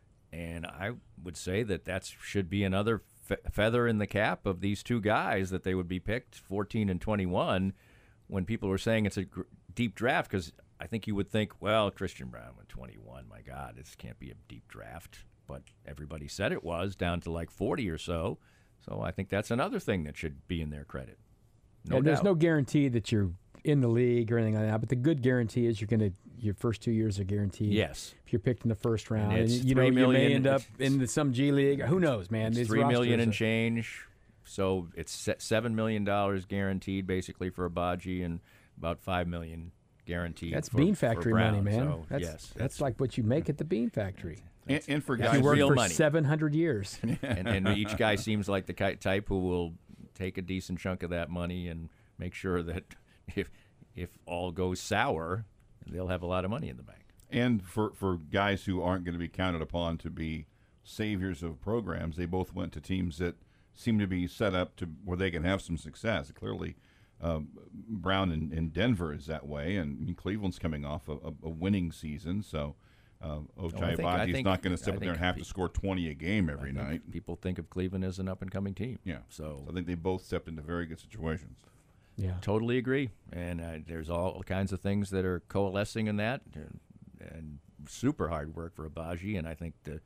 and I would say that that should be another fe- feather in the cap of these two guys, that they would be picked fourteen and twenty-one when people were saying it's a gr- deep draft, because I think you would think, well, Christian Braun went twenty-one. My God, this can't be a deep draft. But everybody said it was, down to like forty or so. So I think that's another thing that should be in their credit. No and there's doubt. no guarantee that you're in the league or anything like that, but the good guarantee is you're going to your first two years are guaranteed. Yes. If you're picked in the first round, And and, it's you know three you million may end up it's- in the, some G League. Who knows, man? It's These three million rosters and are- change. So it's se- seven million dollars guaranteed, basically, for Agbaji, and about five million guaranteed. That's for, Bean for Factory Brown. money, man. So, that's, yes, that's like what you make at the Bean Factory. And, and for That's guys, You work real for money. seven hundred years. and, and each guy seems like the ki- type who will take a decent chunk of that money and make sure that if if all goes sour, they'll have a lot of money in the bank. and for for guys who aren't going to be counted upon to be saviors of programs, they both went to teams that seem to be set up to where they can have some success. Clearly, um, Brown in, in Denver is that way, and I mean, Cleveland's coming off a, a, a winning season, so uh, Ochai I think- I Agbaji is think- not going to step I up there and think have pe- to score twenty a game every I think night. people think of Cleveland as an up-and-coming team. Yeah, So I think they both stepped into very good situations. Yeah. totally agree. And uh, there's all kinds of things that are coalescing in that, and, and super hard work for Agbaji. And I think the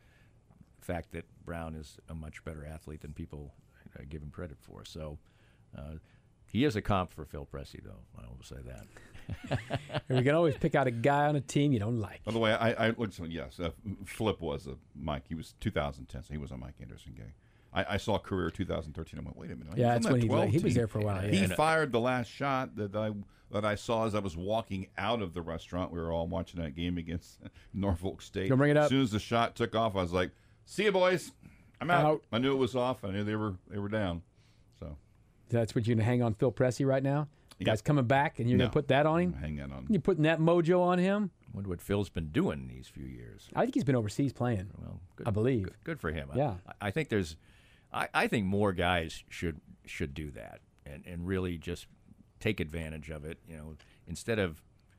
fact that Brown is a much better athlete than people uh, give him credit for. So uh, he is a comp for Phil Pressey, though. I will say that. And we can always pick out a guy on a team you don't like. By the way, I, I looked. So yes, uh, Flip was a Mike. He was two thousand ten, so he was a Mike Anderson guy. I, I saw career two thousand thirteen. I went, wait a minute. Yeah, was that's on when that he twelve he was team. there for a while. And- Yeah. He and- fired the last shot that I that I saw as I was walking out of the restaurant. We were all watching that game against Norfolk State. Don't bring it up. As soon as the shot took off, I was like, "See you, boys. I'm out." Out. I knew it was off. I knew they were they were down. So That's what you're going to hang on Phil Pressey right now? The Yeah. guy's coming back, and you're no, going to put that on I'm him? hanging on. You're putting that mojo on him? I wonder what Phil's been doing these few years. I think he's been overseas playing. Well, good, I believe. Good, good for him. I- Yeah. I, I think there's, I, I think more guys should should do that and, and really just take advantage of it. You know, instead of,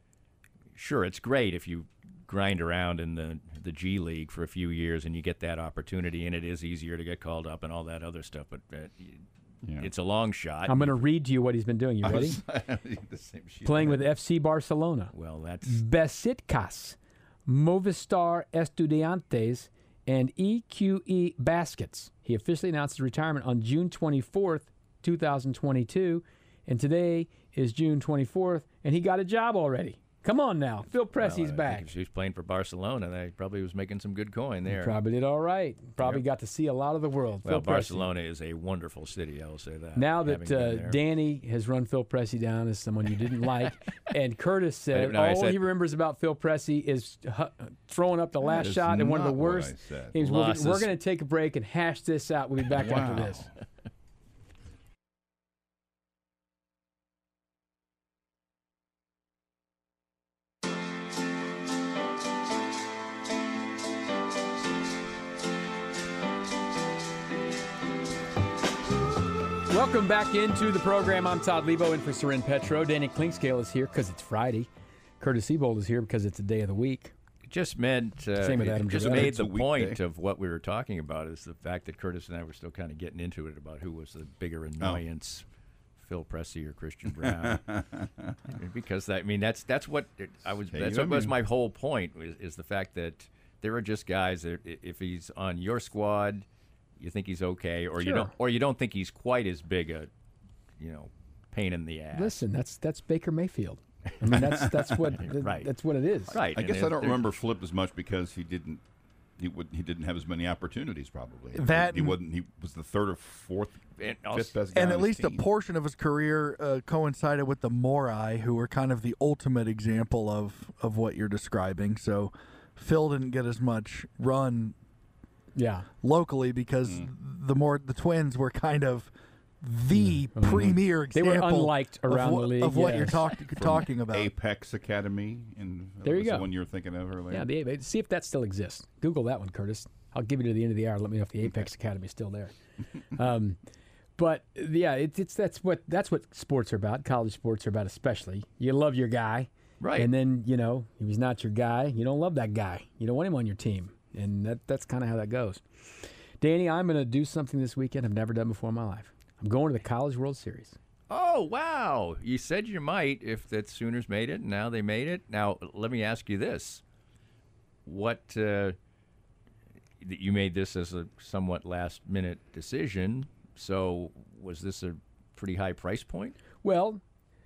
sure, it's great if you grind around in the the G League for a few years and you get that opportunity, and it is easier to get called up and all that other stuff. But uh, Yeah. it's a long shot. I'm going to read to you what he's been doing. You I ready? was- the same sheet. Playing with F C Barcelona, well, that's Besiktas, Movistar Estudiantes, and E Q E Baskets. He officially announced his retirement on June twenty-fourth, twenty twenty-two, and today is June twenty-fourth, and he got a job already. Come on now. Phil Pressey's well, I think back. If she was playing for Barcelona, they probably was making some good coin there. Probably did all right. Probably Yep. got to see a lot of the world. Well, Phil Pressey. Barcelona is a wonderful city, I will say that. Now having that been uh, there. Danny has run Phil Pressey down as someone you didn't like, and Curtis said No, I all said- he remembers about Phil Pressey is hu- throwing up the last is shot in one of the not what I worst said. games. We're, gonna- Losses. we're going to take a break and hash this out. We'll be back after Wow. this. Welcome back into the program. I'm Todd Lebo in for Soren Petro. Danny Klinkscale is here because it's Friday. Curtis Sebold is here because it's the day of the week. It just meant, uh, Same with it Adam just Gillette. made It's the a point weekday. of what we were talking about is the fact that Curtis and I were still kind of getting into it about who was the Oh. bigger annoyance, Phil Pressey or Christian Brown. Because that, I mean, that's that's what it, I was. Hey, That's I what was mean- my whole point is, is the fact that there are just guys that i- if he's on your squad, you think he's okay, or you Sure. don't, or you don't think he's quite as big a, you know, pain in the ass. Listen, that's that's Baker Mayfield. I mean, that's that's what Right. that's what it is. Right. I and guess there- I don't there- remember Flip as much because he didn't he would he didn't have as many opportunities probably. That he wasn't. He was the third or fourth, And also- fifth best guy and on at his least team. a portion of his career uh, coincided with the Morai, who were kind of the ultimate example of, of what you're describing. So Phil didn't get as much run Yeah. locally because Mm. the more the Twins were kind of the premier They example were unliked around of, wha- the league, of what you're yes. talk- talking about. Apex Academy, and There you was the go. one you were thinking of earlier. Yeah, the Apex. See if that still exists. Google that one, Curtis. I'll give you to the end of the hour. Let me know if the Apex Academy is still there. Um, but yeah, it, it's that's what that's what sports are about. College sports are about, especially. You love your guy, Right. And then you know if he's not your guy, you don't love that guy. You don't want him on your team, and that that's kind of how that goes. Danny, I'm going to do something this weekend I've never done before in my life. I'm going to the College World Series. Oh, wow. You said you might if the Sooners made it, and now they made it. Now, let me ask you this. What, uh, you made this as a somewhat last-minute decision, so was this a pretty high price point? Well,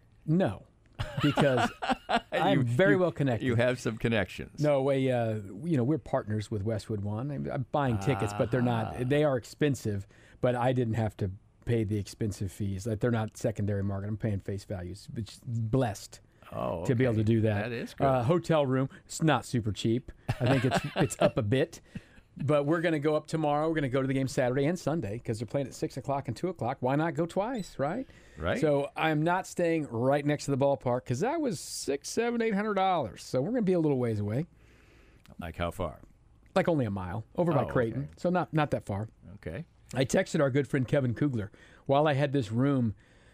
no, because I'm You- very you- well connected. You have some connections. No, we, uh, you know, we're partners with Westwood One. I'm, I'm buying tickets, but they're not. They are expensive, but I didn't have to pay the expensive fees. Like they're not secondary market. I'm paying face values, which is blessed Oh, to be able okay. to do that. That is good. Uh, hotel room. It's not super cheap. I think it's it's up a bit. But we're going to go up tomorrow. We're going to go to the game Saturday and Sunday because they're playing at six o'clock and two o'clock. Why not go twice, right? Right. So I'm not staying right next to the ballpark because that was six, seven, eight hundred dollars. So we're going to be a little ways away, Like how far? like only a mile over by Oh, Creighton. okay. So not not that far. Okay. I texted our good friend Kevin Kugler while I had this room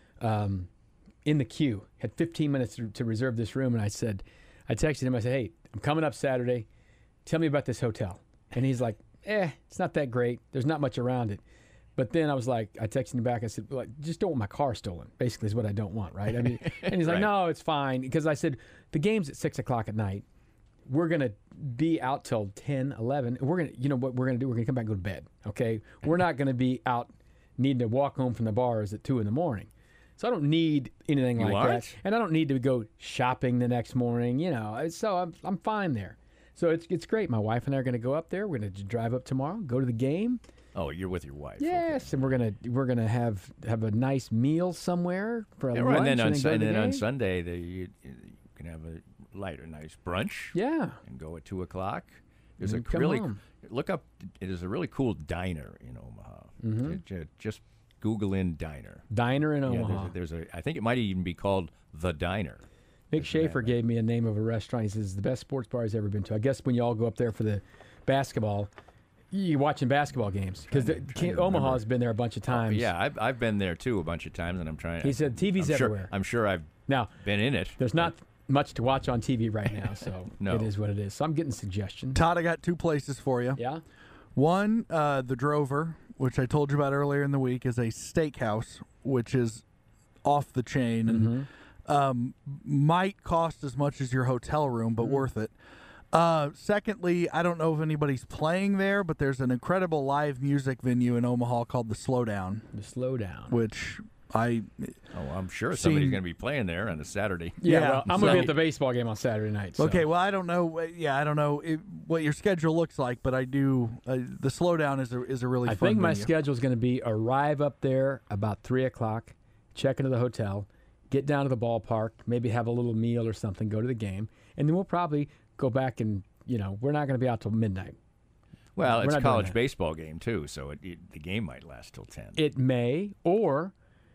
um, in the queue. Had fifteen minutes to, to reserve this room, and I said, I texted him. I said, "Hey, I'm coming up Saturday. Tell me about this hotel." And he's like, "Eh, it's not that great. There's not much around it." But then I was like, I texted him back. I said, well, I just don't want my car stolen. Basically, is what I don't want, right? I mean, and he's like, Right. "No, it's fine." Because I said the game's at six o'clock at night. We're gonna be out till ten, eleven. And we're gonna, you know what we're gonna do? We're gonna come back and go to bed. Okay, we're not gonna be out needing to walk home from the bars at two in the morning. So I don't need anything You like aren't? that, and I don't need to go shopping the next morning. You know, so I'm I'm fine there. So it's it's great. My wife and I are gonna go up there. We're gonna just drive up tomorrow, go to the game. Oh, you're with your wife. Yes, and we're gonna we're gonna have have a nice meal somewhere for a Okay. Yeah, lunch, right. And then, on, go to Sun- the and then on game. Sunday, the, you, you can have a light or nice brunch. Yeah. And go at two o'clock. There's And a come really home. look up. It is a really cool diner in Omaha. Mm-hmm. Ju- ju- Just Google in diner. Diner in Yeah, Omaha. there's, a, there's a. I think it might even be called the Diner. Mick Schaefer gave me a name of a restaurant. He says it's the best sports bar he's ever been to. I guess when you all go up there for the basketball, you're watching basketball games because Trying to- trying to Omaha's remember. been there a bunch of times. Yeah, I've I've been there too a bunch of times, and I'm trying. He said T V's I'm sure, everywhere. I'm sure I've Now been in it. there's not much to watch on T V right now, so No. it is what it is. So I'm getting suggestions. Todd, I got two places for you. Yeah. One, uh, the Drover, which I told you about earlier in the week, is a steakhouse, which is off the chain and um, might cost as much as your hotel room, but worth it. Uh, secondly, I don't know if anybody's playing there, but there's an incredible live music venue in Omaha called the Slowdown, The slow down. which I Oh, I'm sure somebody's Seen- going to be playing there on a Saturday. Yeah, Yeah, well, I'm gonna so- be at the baseball game on Saturday night. So. Okay, well, I don't know. uh, Yeah, I don't know it, what your schedule looks like, but I do. Uh, the Slowdown is a is a really I fun think my venue. schedule is going to be arrive up there about three o'clock, check into the hotel, get down to the ballpark, maybe have a little meal or something, go to the game, and then we'll probably go back and you know we're not going to be out till midnight. Well, We're it's not a doing college that. baseball game too, so it, it, the game might last till ten. It may, or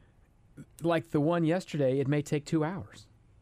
like the one yesterday, it may take two hours.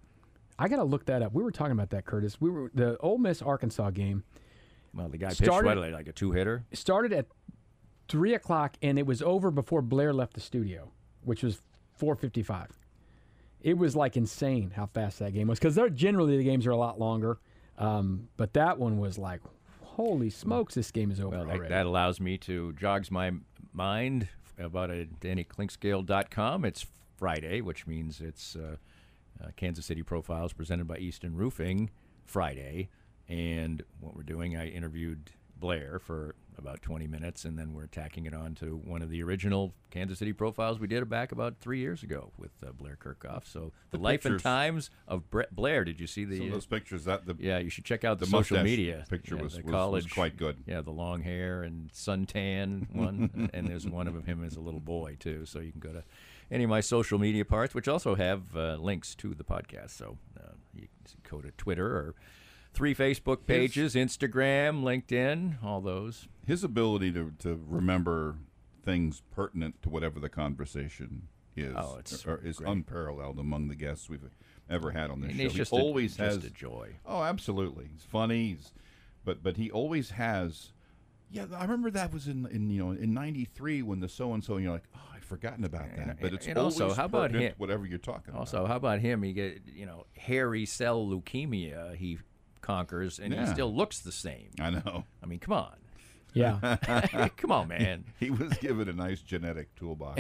I got to look that up. We were talking about that, Curtis. We were the Ole Miss Arkansas game well, the guy pitched started- what, like a two hitter. started at three o'clock, and it was over before Blair left the studio, which was four fifty-five. It was like insane how fast that game was because they're generally the games are a lot longer, um, but that one was like, holy smokes, this game is over Well, that, already. that allows me to jogs my mind about a Danny Clinkscale dot com. It's Friday, which means it's uh, uh, Kansas City Profiles presented by Easton Roofing Friday. And what we're doing, I interviewed Blair for about twenty minutes, and then we're tacking it on to one of the original Kansas City profiles we did back about three years ago with uh, Blair Kirchhoff. So the, The life and pictures- times of Brett Blair. Did you see the? Some of uh, those pictures, that the yeah, you should check out the, the social mustache media picture Yeah, was- the was- was college, quite good. Yeah, the long hair and suntan one, and there's one of him as a little boy too. So you can go to any of my social media parts, which also have uh, links to the podcast. So uh, you can go to Twitter or three Facebook pages, Instagram, LinkedIn, all those. his ability to, to remember things pertinent to whatever the conversation is Oh, it's or, is great. unparalleled among the guests we've ever had on this And show. he's He just always a, has just a joy. Oh, absolutely. He's funny. He's, but but he always has. Yeah, I remember that was in, in you know in ninety-three when the so and so and you're like, oh, I've forgotten about that. And- But it's and always also, how about pertinent him? to whatever you're talking Also, about. how about him? He get you know hairy cell leukemia. He conquers, and he Yeah. still looks the same. I know. I mean, come on, Yeah. come on, man. He was given a nice genetic toolbox.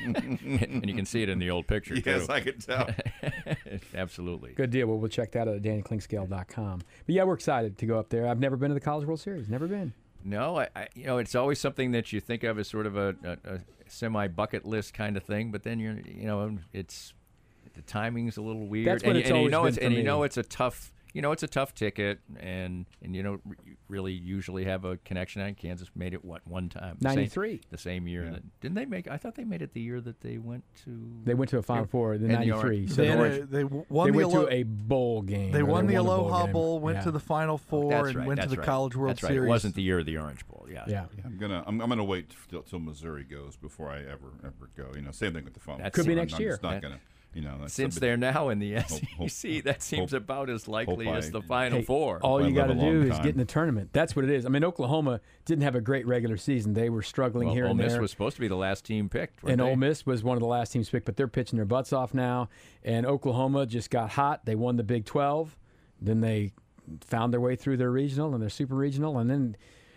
And you can see it in the old picture Yes, too. I could tell. Absolutely. Good deal. Well, we'll check that out at danny klingscale dot com. But yeah, we're excited to go up there. I've never been to the College World Series. Never been. No, I, I, you know, it's always something that you think of as sort of a, a, a semi bucket list kind of thing, but then you're, you know, it's the timing's a little weird. That's what and, it's and you always know been it's for and you me. know it's a tough, you know, it's a tough ticket, and and you don't re- really usually have a connection. And Kansas made it what one time, The same- ninety-three. the same year. Yeah. That, didn't they make? I thought they made it the year that they went to. They went to a Final Four in And the ninety-three. Orange- So They, they, had Orange- a- they w- won they the went Alo- to a bowl game. They or won the a bowl Aloha game. Bowl, went Yeah. to the Final Four, That's and right, went to that's the right. College World That's right. Series. It wasn't the year of the Orange Bowl. Yeah. Yeah. I'm gonna I'm, I'm gonna wait till, till Missouri goes before I ever ever go. You know, same thing with the phone. That's- Could be I'm- next I'm year. just not That- gonna. You know, that's Since a bit- they're now in the S hope- E C, that seems hope- about as likely hope as I- the Final Hey, Four. All I you got to live a long do is time. get in the tournament. That's what it is. I mean, Oklahoma didn't have a great regular season. They were struggling well, here Ole and Miss there. was supposed to be the last team picked, weren't And they? Ole Miss was one of the last teams picked, but they're pitching their butts off now. And Oklahoma just got hot. They won the Big twelve. Then they found their way through their regional and their super regional. And then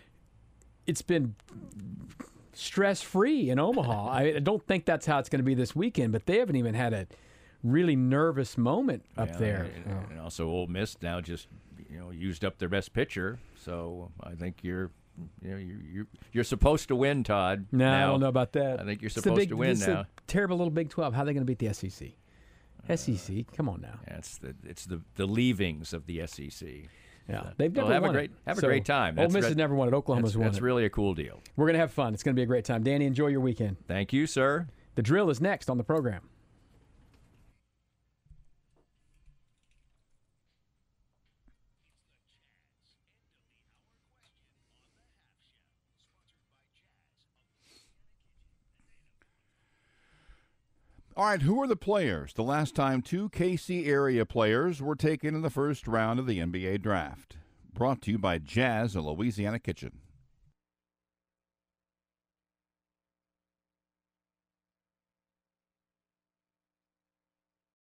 it's been stress-free in Omaha. I don't think that's how it's going to be this weekend, but they haven't even had a really nervous moment up Yeah, there. and, and also Ole Miss now just you know used up their best pitcher, so I think you're you know you you you're supposed to win, Todd. No, I now. don't know about that. I think you're It's the supposed big- to win it's now. a terrible little Big twelve. How are they going to beat the S E C? S E C, come on now. Yeah, it's the it's the the leavings of the S E C. Yeah, they've Well, never have a won great- it. have a So, great time. Ole That's Miss re- has never won it. Oklahoma's That's, won that's it. really a cool deal. We're going to have fun. It's going to be a great time. Danny, enjoy your weekend. Thank you, sir. The drill is next on the program. All right, who are the players? The last time two K C area players were taken in the first round of the N B A draft. Brought to you by Jazz, a Louisiana Kitchen.